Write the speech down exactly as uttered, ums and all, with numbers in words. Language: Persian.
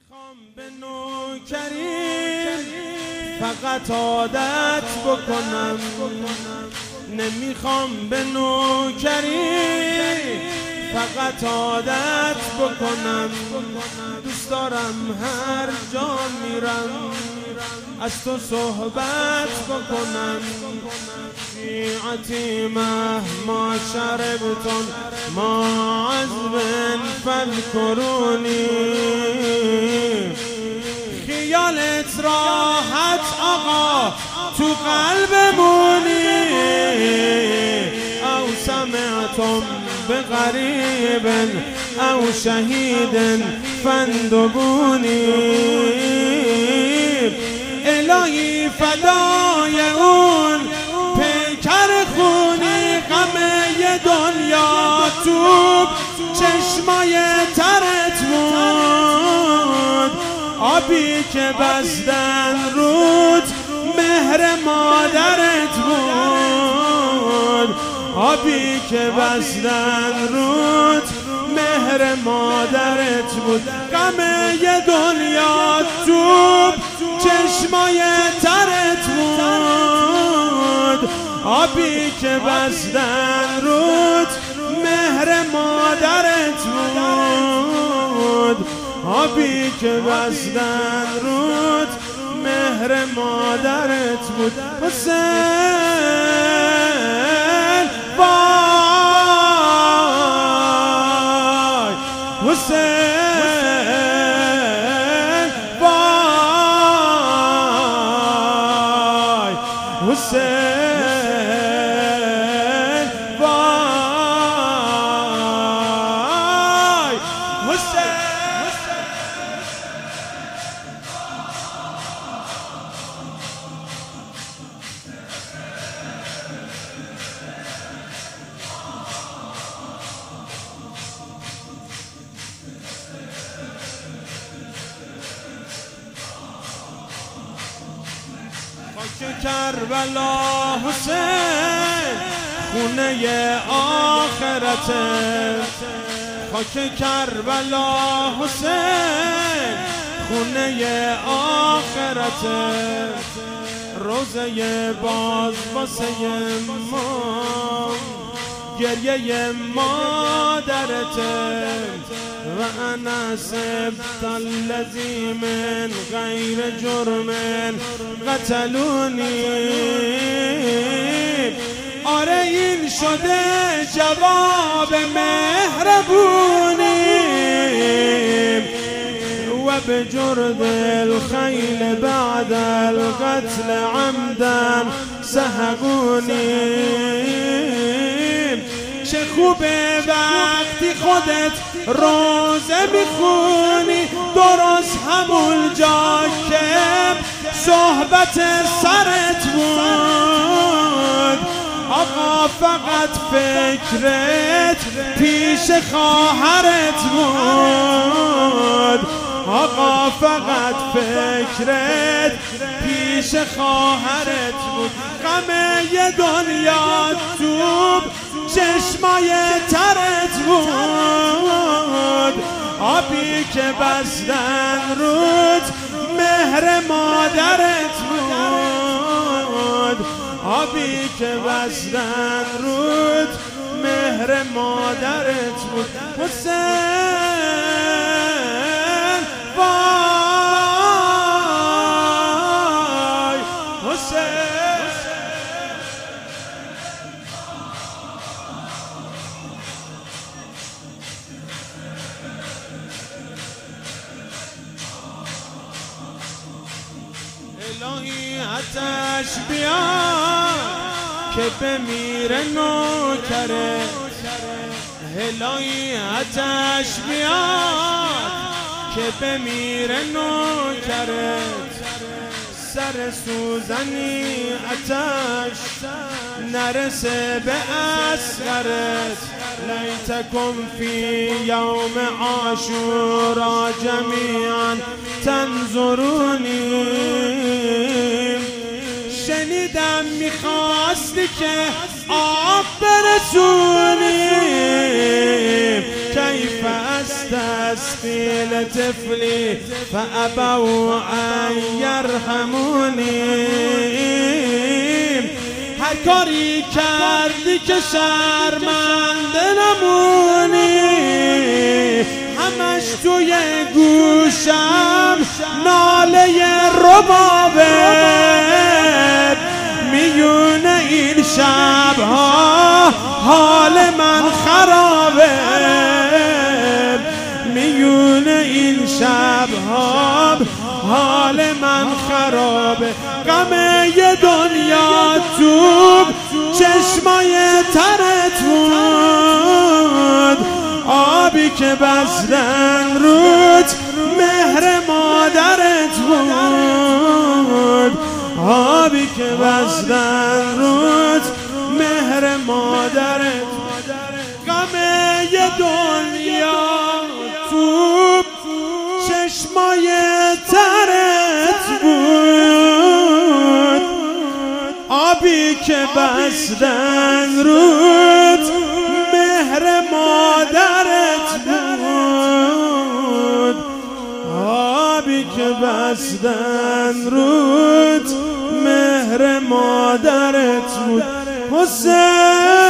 نمیخوام به نوکری فقط عادت بکنم، نمیخوام به نوکری فقط عادت بکنم. دوست دارم هر جا میرم از تو صحبت بکنم. شیعتی مهما شربتون ما عذب فذکرونی. خیالت راحت آقا تو قلبمونی. او سمعتم بغریب او شهید فاندبونی. الهی فدای اون پیکر خونی، غم ی دنیا تو چشمای ترت بود. آبی که بزدن رود مهر مادرت بود. آبی که بزدن رود مهر مادرت بود. غم ی دنیا تو چشمای ترت بود. آبی که بزدن رود مهر مادرت بود. آبی که بزدن رود مهر مادرت بود. حسین وای، حسین وای، حسین وای، حسین. خاک کربلا حسین خونه آخرته. خاک کربلا حسین خونه آخرته. روزه باز واسه ما گریه مادرته. و انا سبت الذی من غیر جرم قتلونی. آره این شده جواب مهربونی. و به جرد الخیل بعد القتل عمدا سحقونی. چه خوبه وقتی خودت روزه میخونی درست همون جا که صحبت سرت بود. آقا فقط فکرت پیش خواهرت بود. آقا فقط فکرت پیش خواهرت بود. غم ی دنیا تو چشمای ترت بود. آبی که بزدن رود مهر مادرت بود. آبی که بزدن رود مهر مادرت بود. حسین وای، حسین. الهی آتش بیار که بمیره نوکرت. الهی آتش بیار که بمیره نوکرت. سر سوزنی آتش نرسه به اصغرت. لیتکم فی یوم عاشورا جمیعا تنظرونی. شنیدم میخواستی که آب برسونی. کیف است في لطفلي فأبوا أن يرحموني. هر کاری کردی که شرمنده نمونی، همش توی گوشم ناله ربابت، میونه این شبها حال من خرابه، میونه این شبها حال من خرابه. غم یه دنیا تو چشمای ترت بود، آبی که بستن رود مهر مادرت بود، آبی که بستن رود مهر مادرت. غم یه دنیا تو چشمای ترت بود، آبی که بستن رود مهر مادرت بود، آبی که بستن رود مهر مادرت بود. حسین